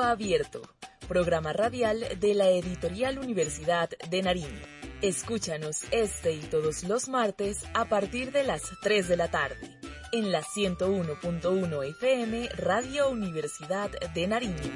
Abierto, programa radial de la Editorial Universidad de Nariño. Escúchanos este y todos los martes a partir de las 3 de la tarde, en la 101.1 FM Radio Universidad de Nariño.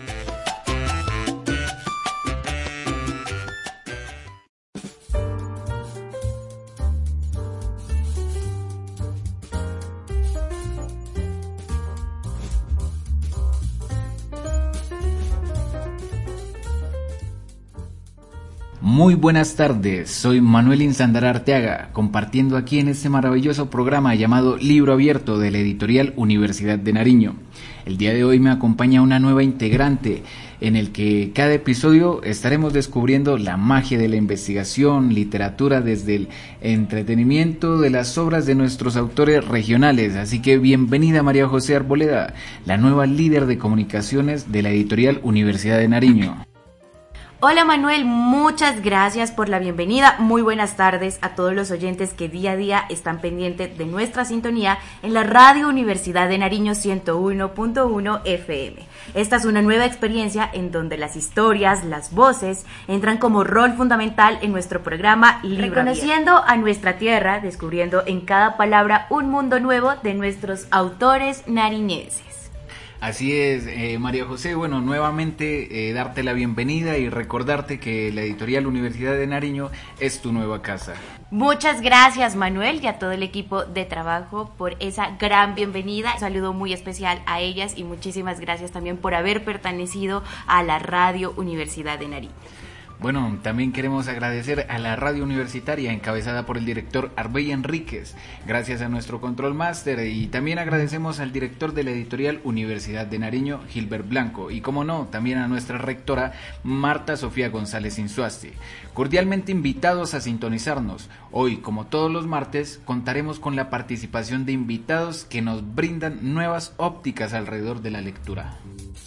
Muy buenas tardes, soy Manuel Insandar Arteaga, compartiendo aquí en este maravilloso programa llamado Libro Abierto de la Editorial Universidad de Nariño. El día de hoy me acompaña una nueva integrante, en el que cada episodio estaremos descubriendo la magia de la investigación, literatura desde el entretenimiento de las obras de nuestros autores regionales. Así que bienvenida María José Arboleda, la nueva líder de comunicaciones de la Editorial Universidad de Nariño. Hola Manuel, muchas gracias por la bienvenida. Muy buenas tardes a todos los oyentes que día a día están pendientes de nuestra sintonía en la Radio Universidad de Nariño 101.1 FM. Esta es una nueva experiencia en donde las historias, las voces, entran como rol fundamental en nuestro programa Libro Reconociendo Abierto a nuestra tierra, descubriendo en cada palabra un mundo nuevo de nuestros autores nariñenses. Así es, María José, bueno, nuevamente darte la bienvenida y recordarte que la Editorial Universidad de Nariño es tu nueva casa. Muchas gracias Manuel y a todo el equipo de trabajo por esa gran bienvenida. Un saludo muy especial a ellas y muchísimas gracias también por haber pertenecido a la Radio Universidad de Nariño. Bueno, también queremos agradecer a la radio universitaria encabezada por el director Arbey Enríquez, gracias a nuestro control máster, y también agradecemos al director de la Editorial Universidad de Nariño, Gilbert Blanco, y como no, también a nuestra rectora Marta Sofía González Insuasti. Cordialmente invitados a sintonizarnos. Hoy, como todos los martes, contaremos con la participación de invitados que nos brindan nuevas ópticas alrededor de la lectura.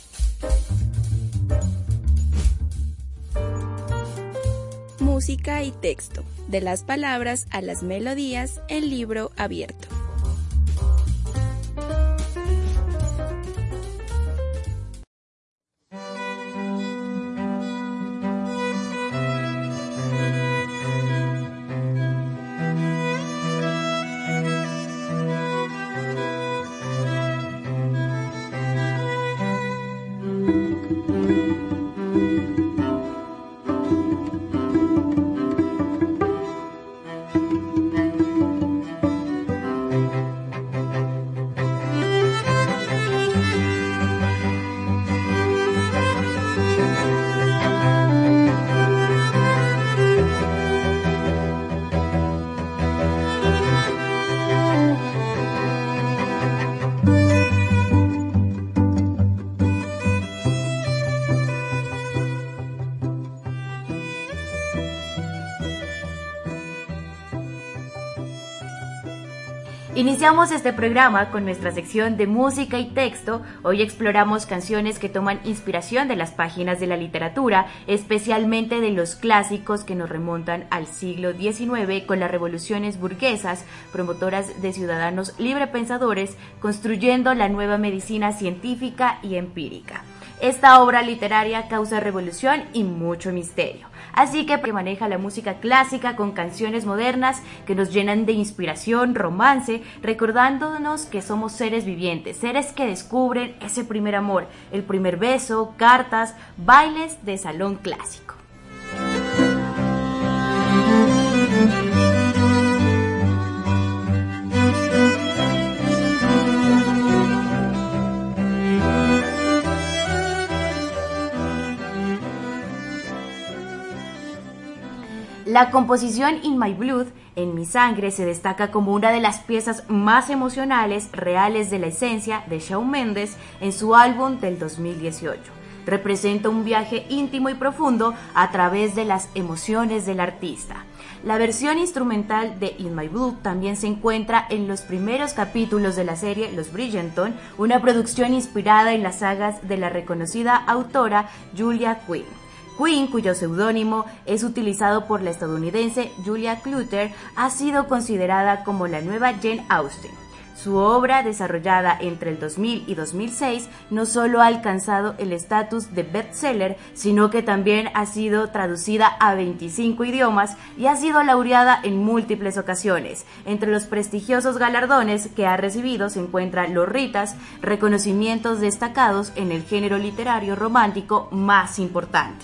Música y texto, de las palabras a las melodías en Libro Abierto. Iniciamos este programa con nuestra sección de música y texto. Hoy exploramos canciones que toman inspiración de las páginas de la literatura, especialmente de los clásicos que nos remontan al siglo XIX con las revoluciones burguesas, promotoras de ciudadanos librepensadores, construyendo la nueva medicina científica y empírica. Esta obra literaria causa revolución y mucho misterio, así que maneja la música clásica con canciones modernas que nos llenan de inspiración, romance, recordándonos que somos seres vivientes, seres que descubren ese primer amor, el primer beso, cartas, bailes de salón clásico. La composición In My Blood, En Mi Sangre, se destaca como una de las piezas más emocionales, reales de la esencia de Shawn Mendes en su álbum del 2018. Representa un viaje íntimo y profundo a través de las emociones del artista. La versión instrumental de In My Blood también se encuentra en los primeros capítulos de la serie Los Bridgerton, una producción inspirada en las sagas de la reconocida autora Julia Quinn. Quinn, cuyo seudónimo es utilizado por la estadounidense Julia Clutter, ha sido considerada como la nueva Jane Austen. Su obra, desarrollada entre el 2000 y 2006, no solo ha alcanzado el estatus de bestseller, sino que también ha sido traducida a 25 idiomas y ha sido laureada en múltiples ocasiones. Entre los prestigiosos galardones que ha recibido se encuentran los Ritas, reconocimientos destacados en el género literario romántico más importante.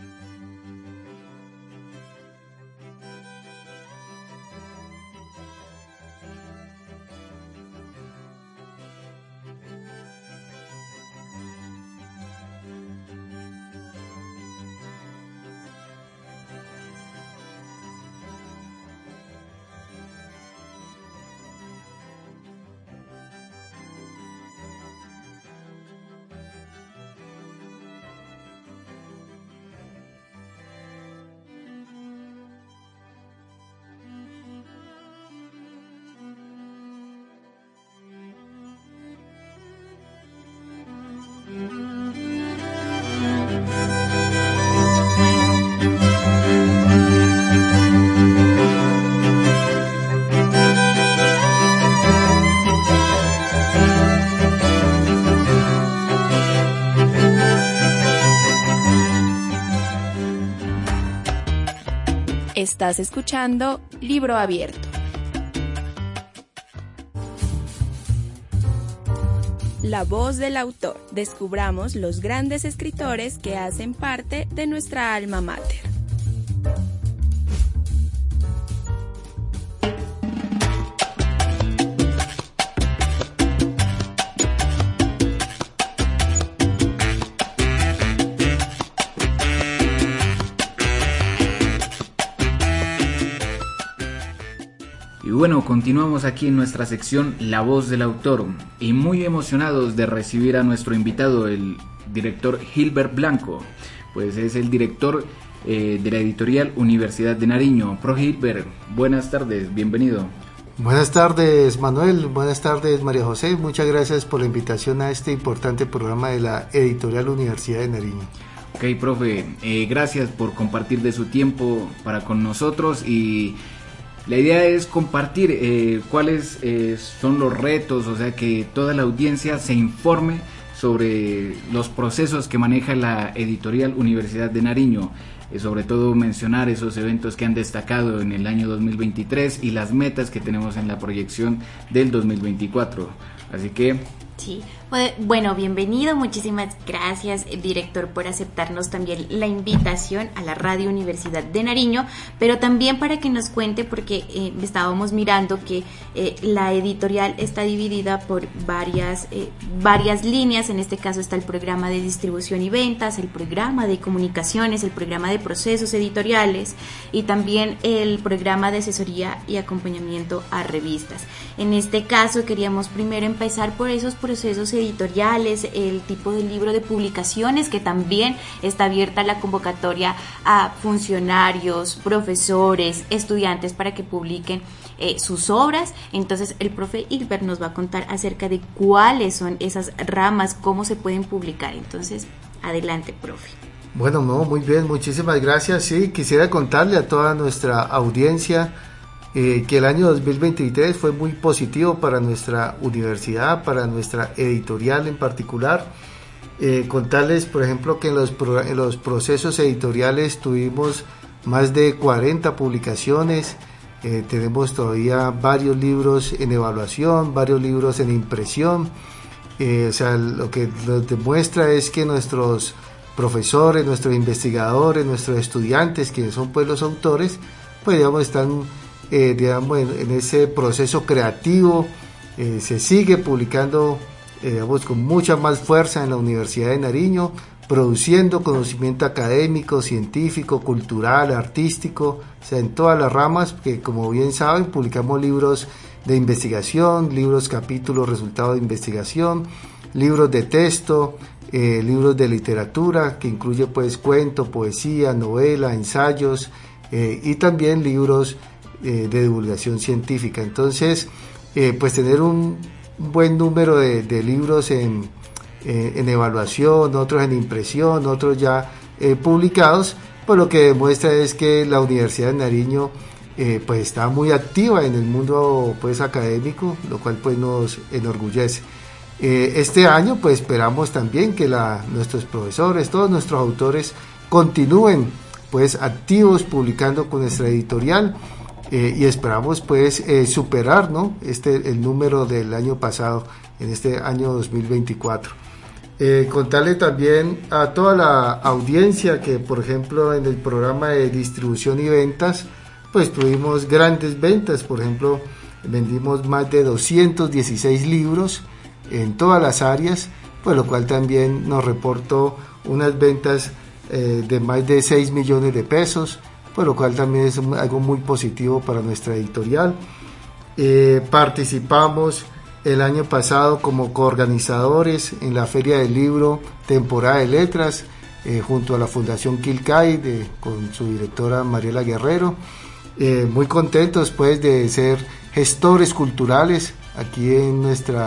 Estás escuchando Libro Abierto. La voz del autor. Descubramos los grandes escritores que hacen parte de nuestra alma mater. Y bueno, continuamos aquí en nuestra sección La Voz del Autor y muy emocionados de recibir a nuestro invitado, el director Gilbert Blanco, pues es el director de la editorial Universidad de Nariño. Pro Gilbert, buenas tardes, bienvenido. Buenas tardes Manuel, buenas tardes María José, muchas gracias por la invitación a este importante programa de la editorial Universidad de Nariño. Ok, profe, gracias por compartir de su tiempo para con nosotros y la idea es compartir cuáles son los retos, o sea que toda la audiencia se informe sobre los procesos que maneja la editorial Universidad de Nariño, sobre todo mencionar esos eventos que han destacado en el año 2023 y las metas que tenemos en la proyección del 2024, así que... Sí, bueno, bienvenido, muchísimas gracias, director, por aceptarnos también la invitación a la Radio Universidad de Nariño, pero también para que nos cuente, porque estábamos mirando que la editorial está dividida por varias líneas. En este caso está el programa de distribución y ventas, el programa de comunicaciones, el programa de procesos editoriales y también el programa de asesoría y acompañamiento a revistas. En este caso queríamos primero empezar por esos procesos editoriales, el tipo de libro de publicaciones, que también está abierta la convocatoria a funcionarios, profesores, estudiantes para que publiquen sus obras. Entonces el profe Gilbert nos va a contar acerca de cuáles son esas ramas, cómo se pueden publicar. Entonces, adelante, profe. Bueno, no, muy bien, muchísimas gracias. Sí, quisiera contarle a toda nuestra audiencia que el año 2023 fue muy positivo para nuestra universidad, para nuestra editorial en particular. Contarles, por ejemplo, que en los procesos editoriales tuvimos más de 40 publicaciones, tenemos todavía varios libros en evaluación, varios libros en impresión. O sea, lo que nos demuestra es que nuestros profesores, nuestros investigadores, nuestros estudiantes, quienes son pues los autores, pues digamos están en ese proceso creativo. Se sigue publicando con mucha más fuerza en la Universidad de Nariño, produciendo conocimiento académico, científico, cultural, artístico, o sea, en todas las ramas, que como bien saben publicamos libros de investigación, libros, capítulos, resultados de investigación, libros de texto, libros de literatura, que incluye pues cuento, poesía, novela, ensayos, y también libros de divulgación científica. Entonces, pues tener un buen número de libros en evaluación, otros en impresión, otros ya publicados, pues lo que demuestra es que la Universidad de Nariño pues está muy activa en el mundo pues académico, lo cual pues nos enorgullece. Este año pues esperamos también que nuestros profesores, todos nuestros autores continúen pues activos publicando con nuestra editorial, y esperamos pues superar, ¿no?, el número del año pasado en este año 2024. Contarle también a toda la audiencia que, por ejemplo, en el programa de distribución y ventas pues tuvimos grandes ventas. Por ejemplo, vendimos más de 216 libros en todas las áreas, pues lo cual también nos reportó unas ventas de más de 6 millones de pesos, pues lo cual también es algo muy positivo para nuestra editorial. Participamos el año pasado como coorganizadores en la Feria del Libro Temporada de Letras, junto a la Fundación Quilcay, con su directora Mariela Guerrero. Muy contentos pues de ser gestores culturales aquí en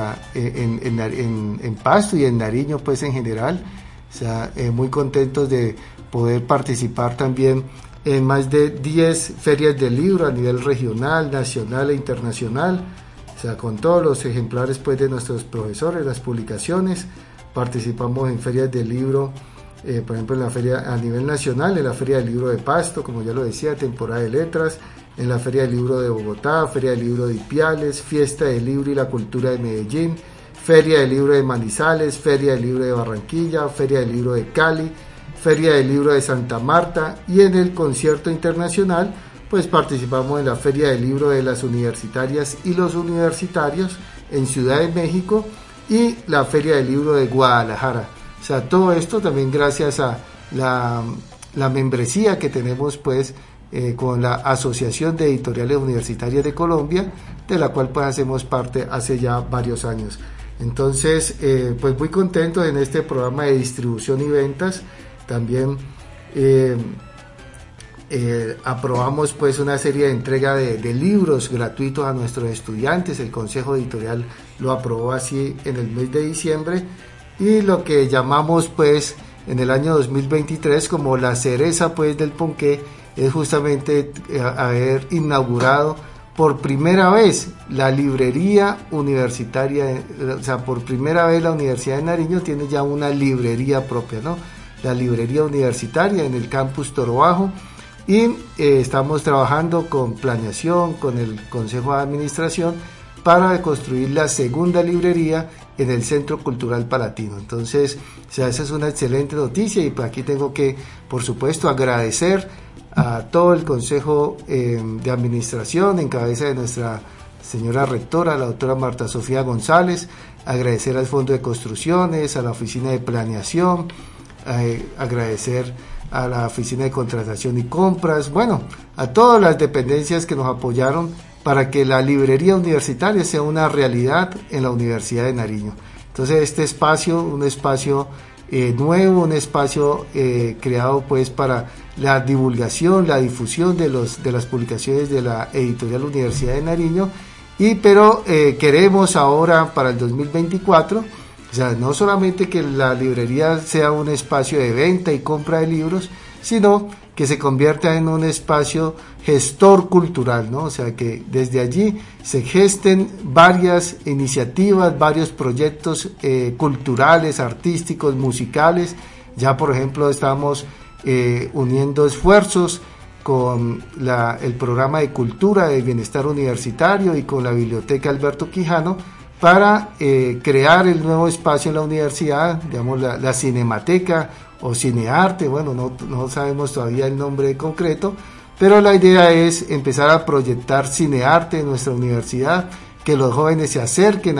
Pasto y en Nariño pues en general. O sea, muy contentos de poder participar también en más de 10 ferias del libro a nivel regional, nacional e internacional. O sea, con todos los ejemplares pues de nuestros profesores, las publicaciones. Participamos en ferias del libro, por ejemplo en la feria a nivel nacional, en la Feria del Libro de Pasto, como ya lo decía, temporada de letras, en la Feria del Libro de Bogotá, Feria del Libro de Ipiales, Fiesta del Libro y la Cultura de Medellín, Feria del Libro de Manizales, Feria del Libro de Barranquilla, Feria del Libro de Cali, Feria del Libro de Santa Marta, y en el concierto internacional pues participamos en la Feria del Libro de las Universitarias y los Universitarios en Ciudad de México y la Feria del Libro de Guadalajara. O sea, todo esto también gracias a la membresía que tenemos pues con la Asociación de Editoriales Universitarias de Colombia, de la cual pues hacemos parte hace ya varios años. Entonces pues muy contentos en este programa de distribución y ventas. También aprobamos pues una serie de entrega de libros gratuitos a nuestros estudiantes. El Consejo Editorial lo aprobó así en el mes de diciembre, y lo que llamamos pues en el año 2023 como la cereza pues del ponqué es justamente haber inaugurado por primera vez la librería universitaria. O sea, por primera vez la Universidad de Nariño tiene ya una librería propia, ¿no?, la librería universitaria en el campus Toro Bajo, y estamos trabajando con planeación, con el Consejo de Administración, para construir la segunda librería en el Centro Cultural Palatino. Entonces, o sea, esa es una excelente noticia, y pues aquí tengo que, por supuesto, agradecer a todo el Consejo de Administración en cabeza de nuestra señora rectora, la doctora Marta Sofía González, agradecer al Fondo de Construcciones, a la Oficina de Planeación, agradecer a la Oficina de Contratación y Compras, bueno, a todas las dependencias que nos apoyaron para que la librería universitaria sea una realidad en la Universidad de Nariño. Entonces este espacio, un espacio nuevo, un espacio creado pues para la divulgación, la difusión de las publicaciones de la Editorial Universidad de Nariño, pero queremos ahora para el 2024, o sea, no solamente que la librería sea un espacio de venta y compra de libros, sino que se convierta en un espacio gestor cultural, ¿no? O sea, que desde allí se gesten varias iniciativas, varios proyectos culturales, artísticos, musicales. Ya, por ejemplo, estamos uniendo esfuerzos con el programa de cultura de bienestar universitario y con la Biblioteca Alberto Quijano, para crear el nuevo espacio en la universidad, digamos la Cinemateca o Cinearte. Bueno, no sabemos todavía el nombre concreto, pero la idea es empezar a proyectar cinearte en nuestra universidad, que los jóvenes se acerquen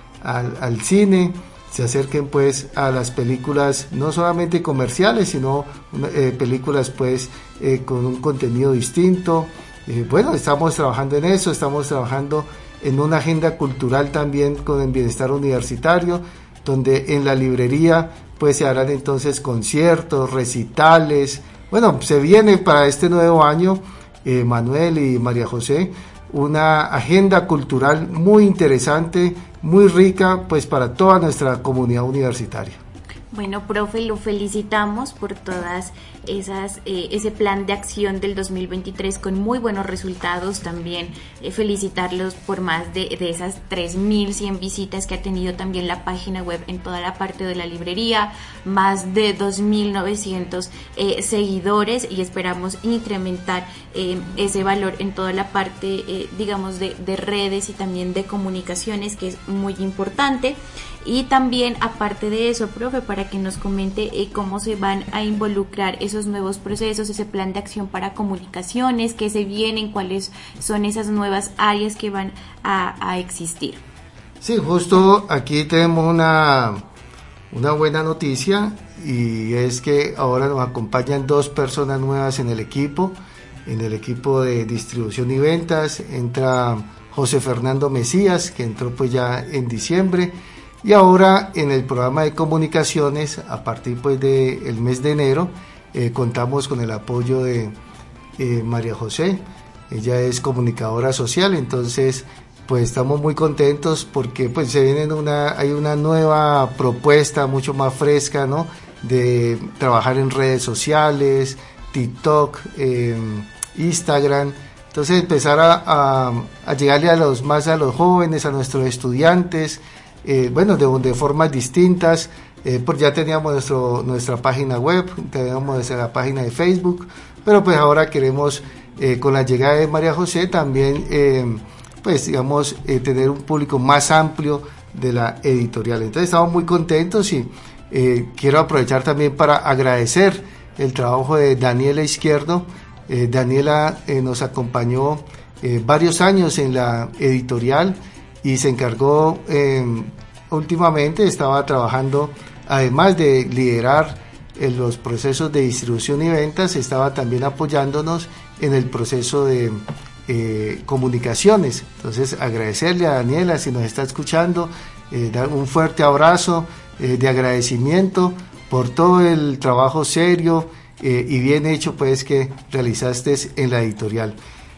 al cine, se acerquen pues a las películas no solamente comerciales, sino películas pues con un contenido distinto. Bueno, estamos trabajando en eso, estamos trabajando en una agenda cultural también con el bienestar universitario, donde en la librería pues se harán entonces conciertos, recitales. Bueno, se viene para este nuevo año, Manuel y María José, una agenda cultural muy interesante, muy rica pues para toda nuestra comunidad universitaria. Bueno, profe, lo felicitamos por todas esas, ese plan de acción del 2023 con muy buenos resultados. También felicitarlos por más de esas 3.100 visitas que ha tenido también la página web en toda la parte de la librería, más de 2.900 seguidores, y esperamos incrementar ese valor en toda la parte, digamos, de redes y también de comunicaciones, que es muy importante. Y también, aparte de eso, profe, para que nos comente cómo se van a involucrar esos nuevos procesos, ese plan de acción para comunicaciones, qué se vienen, cuáles son esas nuevas áreas que van a existir. Sí, justo aquí tenemos una buena noticia, y es que ahora nos acompañan 2 personas nuevas en el equipo de distribución y ventas. Entra José Fernando Mesías, que entró pues ya en diciembre. Y ahora en el programa de comunicaciones, a partir pues del mes de enero, contamos con el apoyo de María José. Ella es comunicadora social, entonces pues estamos muy contentos porque pues se viene hay una nueva propuesta mucho más fresca, ¿no? De trabajar en redes sociales, TikTok, Instagram. Entonces empezar a llegarle a los jóvenes, a nuestros estudiantes, de formas distintas, porque ya teníamos nuestra página web, teníamos nuestra página de Facebook, pero pues ahora queremos, con la llegada de María José, también tener un público más amplio de la editorial. Entonces estamos muy contentos, y quiero aprovechar también para agradecer el trabajo de Daniela Izquierdo. Daniela nos acompañó varios años en la editorial, y se encargó, últimamente estaba trabajando, además de liderar los procesos de distribución y ventas, estaba también apoyándonos en el proceso de comunicaciones. Entonces agradecerle a Daniela, si nos está escuchando, dar un fuerte abrazo de agradecimiento por todo el trabajo serio y bien hecho pues que realizaste en la editorial.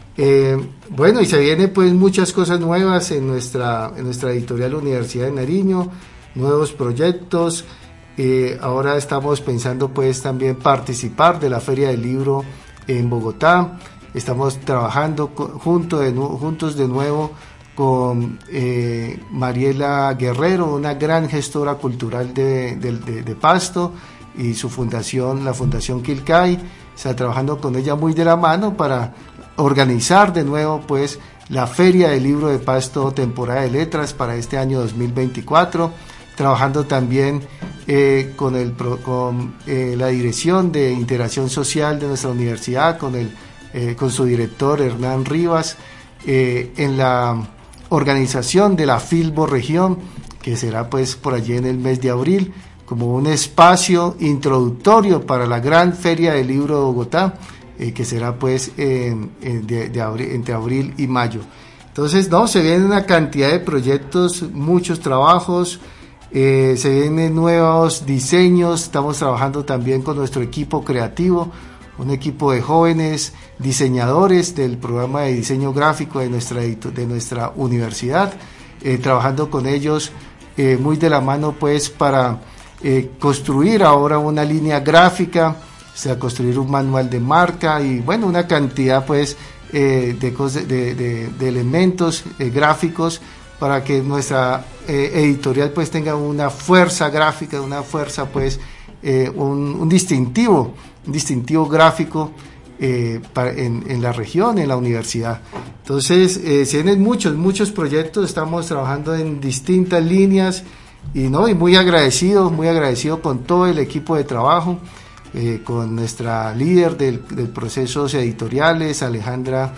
Y se vienen pues muchas cosas nuevas en nuestra editorial Universidad de Nariño, nuevos proyectos. Ahora estamos pensando pues también participar de la Feria del Libro en Bogotá. Estamos trabajando juntos de nuevo con Mariela Guerrero, una gran gestora cultural de Pasto, y su fundación, la Fundación Quilcay. Está trabajando con ella muy de la mano para organizar de nuevo pues la Feria del Libro de Pasto, temporada de letras para este año 2024, trabajando también con la Dirección de Integración Social de nuestra universidad, con su director Hernán Rivas, en la organización de la Filbo Región, que será pues por allí en el mes de abril, como un espacio introductorio para la gran Feria del Libro de Bogotá, que será pues entre abril y mayo. Entonces, se viene una cantidad de proyectos, muchos trabajos, se vienen nuevos diseños. Estamos trabajando también con nuestro equipo creativo, un equipo de jóvenes diseñadores del programa de diseño gráfico de nuestra universidad, trabajando con ellos muy de la mano pues para construir ahora una línea gráfica, construir un manual de marca y una cantidad pues de elementos gráficos para que nuestra editorial pues tenga una fuerza gráfica, una fuerza pues un distintivo gráfico en la región, en la universidad. Entonces se vienen muchos proyectos, estamos trabajando en distintas líneas y muy agradecido con todo el equipo de trabajo, con nuestra líder de procesos editoriales, Alejandra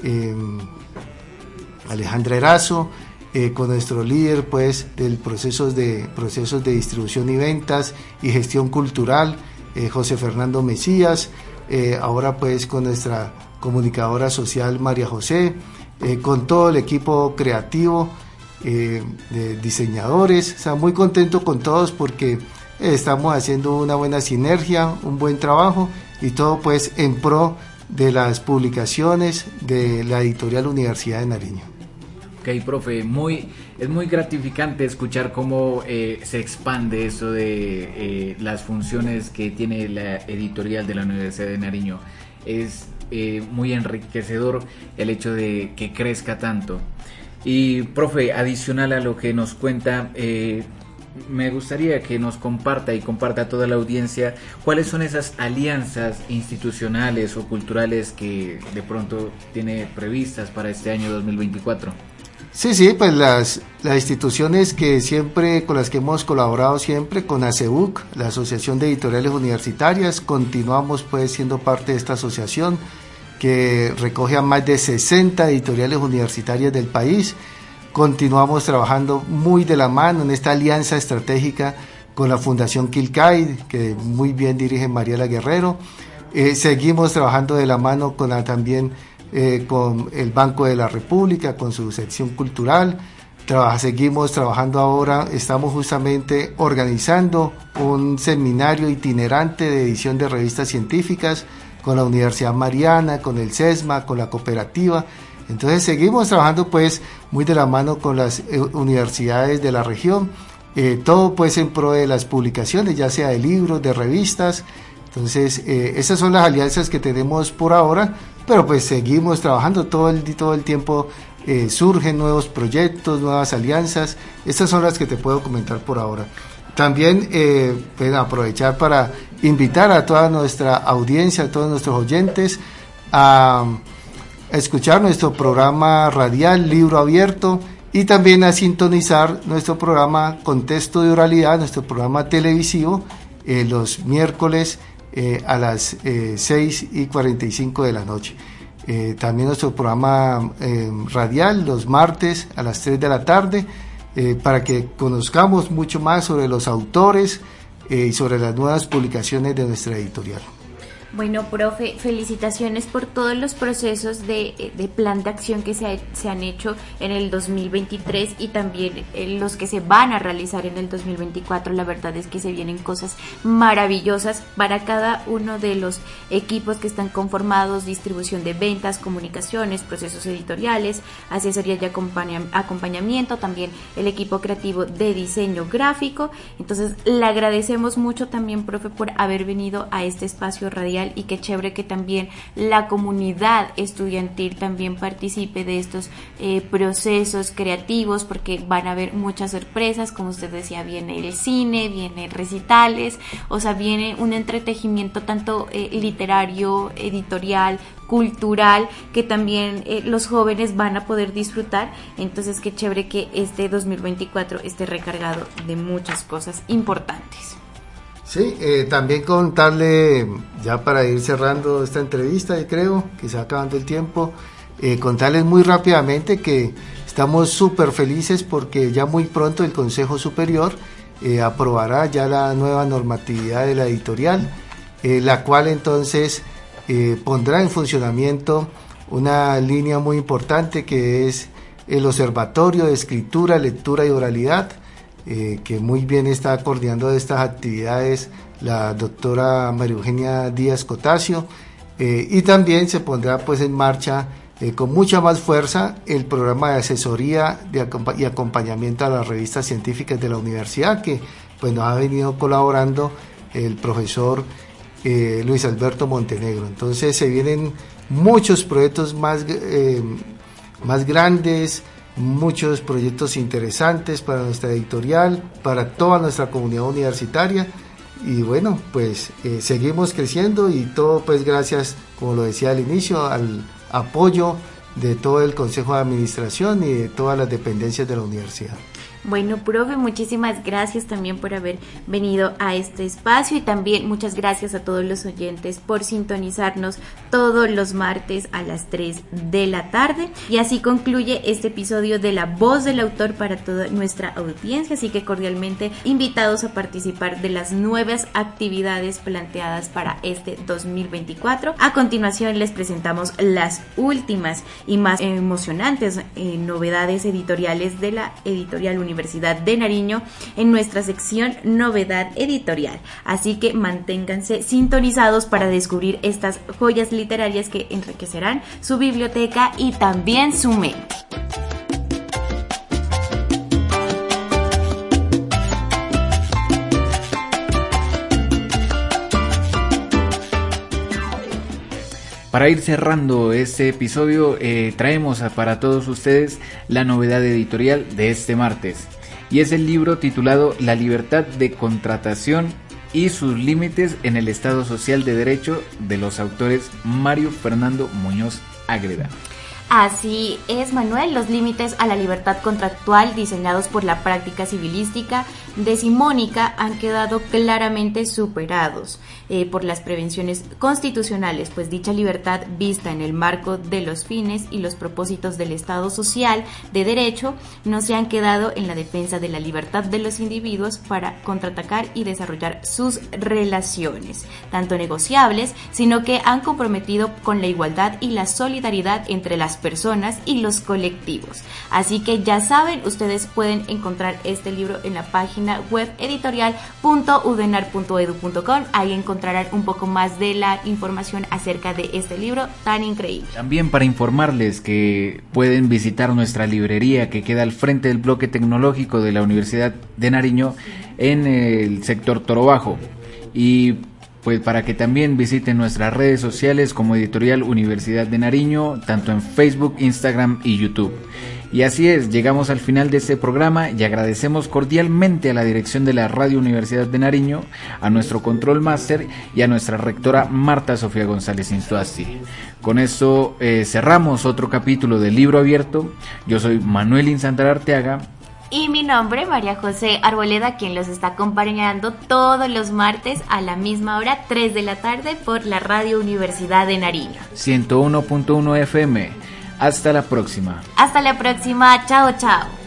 Erazo, con nuestro líder pues del procesos de distribución y ventas y gestión cultural, José Fernando Mesías, ahora pues con nuestra comunicadora social María José, con todo el equipo creativo de diseñadores. Muy contento con todos porque estamos haciendo una buena sinergia, un buen trabajo y todo pues en pro de las publicaciones de la editorial Universidad de Nariño. Ok, profe, es muy gratificante escuchar cómo se expande eso de las funciones que tiene la editorial de la Universidad de Nariño. Es muy enriquecedor el hecho de que crezca tanto. Y, profe, adicional a lo que nos cuenta, me gustaría que nos comparta a toda la audiencia cuáles son esas alianzas institucionales o culturales que de pronto tiene previstas para este año 2024. Sí, pues las instituciones con las que hemos colaborado siempre, con ASEUC, la Asociación de Editoriales Universitarias, continuamos pues siendo parte de esta asociación que recoge a más de 60 editoriales universitarias del país. Continuamos trabajando muy de la mano en esta alianza estratégica con la Fundación Quilcay, que muy bien dirige Mariela Guerrero. Seguimos trabajando de la mano con el Banco de la República, con su sección cultural. Seguimos trabajando ahora, estamos justamente organizando un seminario itinerante de edición de revistas científicas con la Universidad Mariana, con el CESMA, con la cooperativa. Entonces seguimos trabajando pues muy de la mano con las universidades de la región, todo pues en pro de las publicaciones, ya sea de libros, de revistas. Entonces esas son las alianzas que tenemos por ahora, pero pues seguimos trabajando todo el tiempo, surgen nuevos proyectos, nuevas alianzas. Estas son las que te puedo comentar por ahora. También pues, aprovechar para invitar a toda nuestra audiencia, a todos nuestros oyentes a escuchar nuestro programa radial Libro Abierto y también a sintonizar nuestro programa Contexto de Oralidad, nuestro programa televisivo, los miércoles a las 6:45 de la noche. También nuestro programa radial los martes a las 3 de la tarde, para que conozcamos mucho más sobre los autores y sobre las nuevas publicaciones de nuestra editorial. Bueno, profe, felicitaciones por todos los procesos de plan de acción que se han hecho en el 2023 y también los que se van a realizar en el 2024. La verdad es que se vienen cosas maravillosas para cada uno de los equipos que están conformados: distribución de ventas, comunicaciones, procesos editoriales, asesoría y acompañamiento, también el equipo creativo de diseño gráfico. Entonces, le agradecemos mucho también, profe, por haber venido a este espacio radial, y qué chévere que también la comunidad estudiantil también participe de estos procesos creativos, porque van a haber muchas sorpresas. Como usted decía, viene el cine, viene recitales, o sea, viene un entretejimiento tanto literario, editorial, cultural, que también los jóvenes van a poder disfrutar. Entonces, qué chévere que este 2024 esté recargado de muchas cosas importantes. Sí, también contarle, ya para ir cerrando esta entrevista, creo que se va acabando el tiempo, contarles muy rápidamente que estamos súper felices porque ya muy pronto el Consejo Superior aprobará ya la nueva normatividad de la editorial, la cual entonces pondrá en funcionamiento una línea muy importante que es el Observatorio de Escritura, Lectura y Oralidad, que muy bien está coordinando estas actividades la doctora María Eugenia Díaz Cotacio, y también se pondrá pues en marcha con mucha más fuerza el programa de asesoría y acompañamiento a las revistas científicas de la universidad, que pues nos ha venido colaborando el profesor Luis Alberto Montenegro. Entonces se vienen muchos proyectos más grandes, muchos proyectos interesantes para nuestra editorial, para toda nuestra comunidad universitaria, y bueno, pues seguimos creciendo, y todo pues gracias, como lo decía al inicio, al apoyo de todo el Consejo de Administración y de todas las dependencias de la universidad. Bueno, profe, muchísimas gracias también por haber venido a este espacio, y también muchas gracias a todos los oyentes por sintonizarnos todos los martes a las 3 de la tarde. Y así concluye este episodio de La Voz del Autor para toda nuestra audiencia, así que cordialmente invitados a participar de las nuevas actividades planteadas para este 2024. A continuación les presentamos las últimas y más emocionantes novedades editoriales de la editorial Universidad de Nariño en nuestra sección Novedad Editorial. Así que manténganse sintonizados para descubrir estas joyas literarias que enriquecerán su biblioteca y también su mente. para ir cerrando este episodio, traemos para todos ustedes la novedad editorial de este martes. Y es el libro titulado La libertad de contratación y sus límites en el Estado Social de Derecho, de los autores Mario Fernando Muñoz Ágreda. Así es, Manuel, los límites a la libertad contractual diseñados por la práctica civilística decimónica han quedado claramente superados por las prevenciones constitucionales, pues dicha libertad, vista en el marco de los fines y los propósitos del Estado social de derecho, no se han quedado en la defensa de la libertad de los individuos para contraatacar y desarrollar sus relaciones, tanto negociables, sino que han comprometido con la igualdad y la solidaridad entre las personas y los colectivos. Así que ya saben, ustedes pueden encontrar este libro en la página web editorial.udenar.edu.com. Ahí encontrarán un poco más de la información acerca de este libro tan increíble. También para informarles que pueden visitar nuestra librería que queda al frente del bloque tecnológico de la Universidad de Nariño en el sector Toro Bajo, y pues para que también visiten nuestras redes sociales como Editorial Universidad de Nariño, tanto en Facebook, Instagram y YouTube. Y así es, llegamos al final de este programa y agradecemos cordialmente a la dirección de la Radio Universidad de Nariño, a nuestro control máster y a nuestra rectora Marta Sofía González Instoasti. Con esto cerramos otro capítulo de Libro Abierto. Yo soy Manuel Insandarar Arteaga. Y mi nombre, María José Arboleda, quien los está acompañando todos los martes a la misma hora, 3 de la tarde, por la Radio Universidad de Nariño. 101.1 FM. Hasta la próxima. Hasta la próxima. Chao, chao.